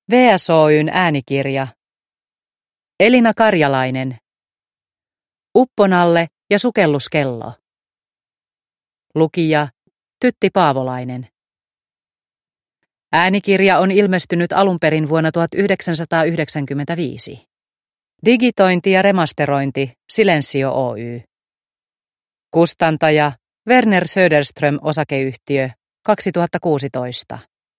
VSOY:n äänikirja. Elina Karjalainen. Upponalle ja sukelluskello. Lukija Tytti Paavolainen. Äänikirja on ilmestynyt alun perin vuonna 1995. Digitointi ja remasterointi Silensio Oy. Kustantaja Werner Söderström Osakeyhtiö 2016.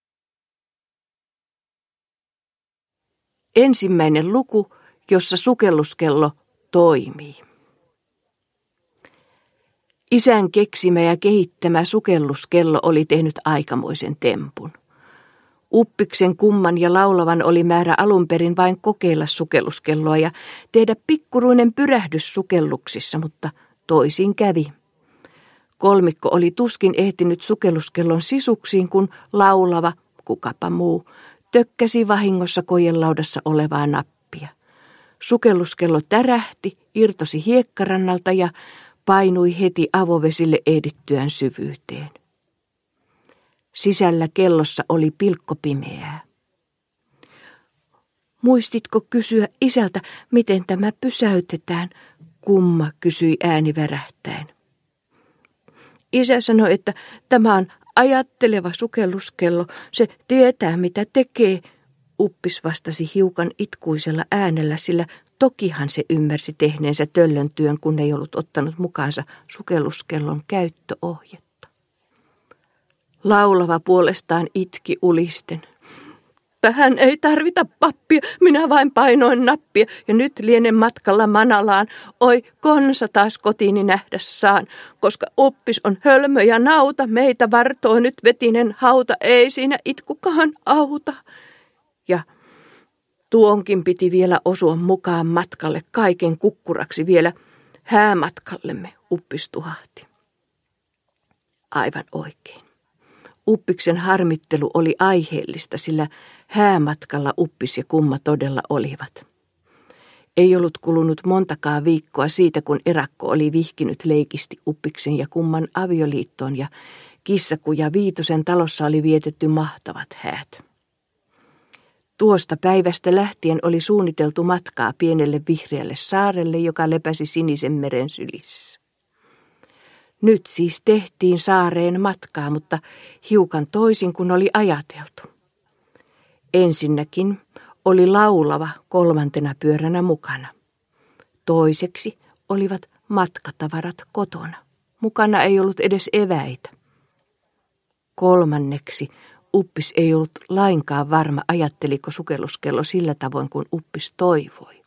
Ensimmäinen luku, jossa sukelluskello toimii. Isän keksimä ja kehittämä sukelluskello oli tehnyt aikamoisen tempun. Uppiksen, Kumman ja Laulavan oli määrä alun perin vain kokeilla sukelluskelloa ja tehdä pikkuruinen pyrähdys sukelluksissa, mutta toisin kävi. Kolmikko oli tuskin ehtinyt sukelluskellon sisuksiin, kun Laulava, kukapa muu, tökkäsi vahingossa kojenlaudassa olevaa nappia. Sukelluskello tärähti, irtosi hiekkarannalta ja painui heti avovesille ehdittyään syvyyteen. Sisällä kellossa oli pilkkopimeää. Muistitko kysyä isältä, miten tämä pysäytetään? Kumma kysyi ääni värähtäen. Isä sanoi, että tämä on ajatteleva sukelluskello. Se tietää, mitä tekee. Uppis vastasi hiukan itkuisella äänellä, sillä tokihan se ymmärsi tehneensä töllön työn, kun ei ollut ottanut mukaansa sukelluskellon käyttöohjetta. Laulava puolestaan itki ulisten. Tähän ei tarvita pappia, minä vain painoin nappia ja nyt lienen matkalla Manalaan. Oi, konsa taas kotiini nähdä saan, koska Uppis on hölmö ja nauta, meitä vartoo nyt vetinen hauta, ei siinä itkukaan auta. Ja tuonkin piti vielä osua mukaan matkalle, kaiken kukkuraksi vielä häämatkallemme, Uppis tuhahti. Aivan oikein. Uppiksen harmittelu oli aiheellista, sillä häämatkalla Uppis ja Kumma todella olivat. Ei ollut kulunut montakaan viikkoa siitä, kun erakko oli vihkinyt leikisti Uppiksen ja Kumman avioliittoon ja Kissakuja Viitosen talossa oli vietetty mahtavat häät. Tuosta päivästä lähtien oli suunniteltu matkaa pienelle vihreälle saarelle, joka lepäsi Sinisen meren sylissä. Nyt siis tehtiin saareen matkaa, mutta hiukan toisin kuin oli ajateltu. Ensinnäkin oli Laulava kolmantena pyöränä mukana. Toiseksi olivat matkatavarat kotona. Mukana ei ollut edes eväitä. Kolmanneksi Uppis ei ollut lainkaan varma, ajatteliko sukelluskello sillä tavoin kuin Uppis toivoi.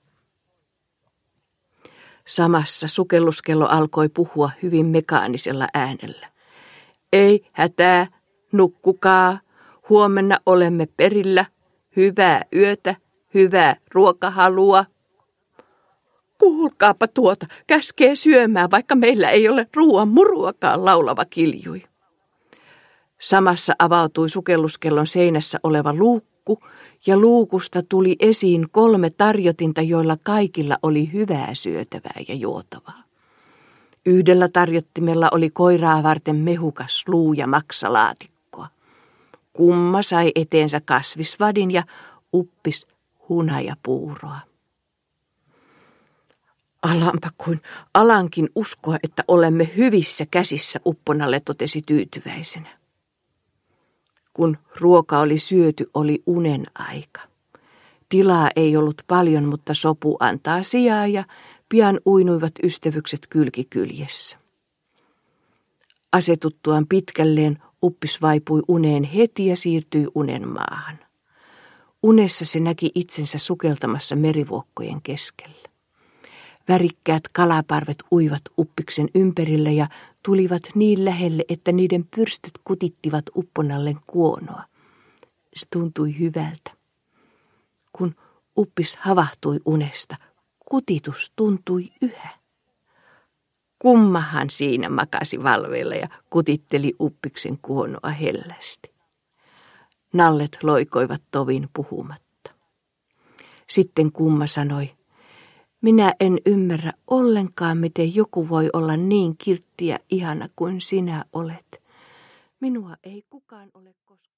Samassa sukelluskello alkoi puhua hyvin mekaanisella äänellä. Ei hätää, nukkukaa, huomenna olemme perillä, hyvää yötä, hyvää ruokahalua. Kuulkaapa tuota, käskee syömään, vaikka meillä ei ole ruoan muruakaan, Laulava kiljui. Samassa avautui sukelluskellon seinässä oleva luukku, ja luukusta tuli esiin 3 tarjotinta, joilla kaikilla oli hyvää syötävää ja juotavaa. Yhdellä tarjottimella oli koiraa varten mehukas luu- ja maksalaatikkoa. Kumma sai eteensä kasvisvadin ja Uppis hunajapuuroa. Alanpa kuin alankin uskoa, että olemme hyvissä käsissä, Upponalle totesi tyytyväisenä. Kun ruoka oli syöty, oli unen aika. Tilaa ei ollut paljon, mutta sopu antaa sijaa ja pian uinuivat ystävykset kylki kyljessä. Asetuttuaan pitkälleen Uppis vaipui uneen heti ja siirtyi unen maahan. Unessa se näki itsensä sukeltamassa merivuokkojen keskellä. Värikkäät kalaparvet uivat Uppiksen ympärillä ja tulivat niin lähelle, että niiden pyrstöt kutittivat Upponalle kuonoa. Se tuntui hyvältä. Kun Uppis havahtui unesta, kutitus tuntui yhä. Kummahan siinä makasi valveilla ja kutitteli Uppiksen kuonoa hellästi. Nallet loikoivat tovin puhumatta. Sitten Kumma sanoi, minä en ymmärrä ollenkaan, miten joku voi olla niin kiltti ja ihana kuin sinä olet. Minua ei kukaan ole koskaan.